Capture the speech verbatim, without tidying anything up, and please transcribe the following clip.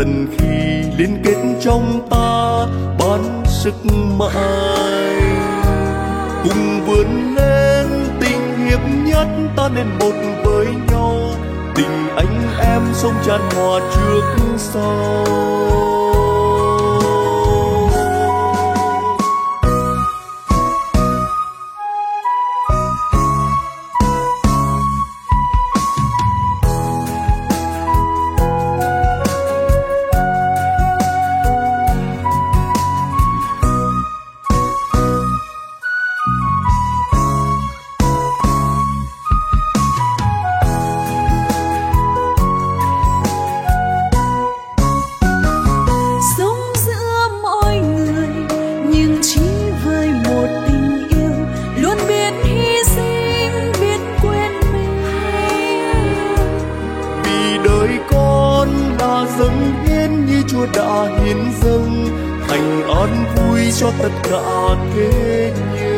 thần khi liên kết trong ta ban sức mãi. Cùng vươn lên tình hiệp nhất, ta nên một với nhau, tình anh em sông tràn hòa trước sau. Chúa đã hiến dâng thành an vui cho tất cả thế nhân.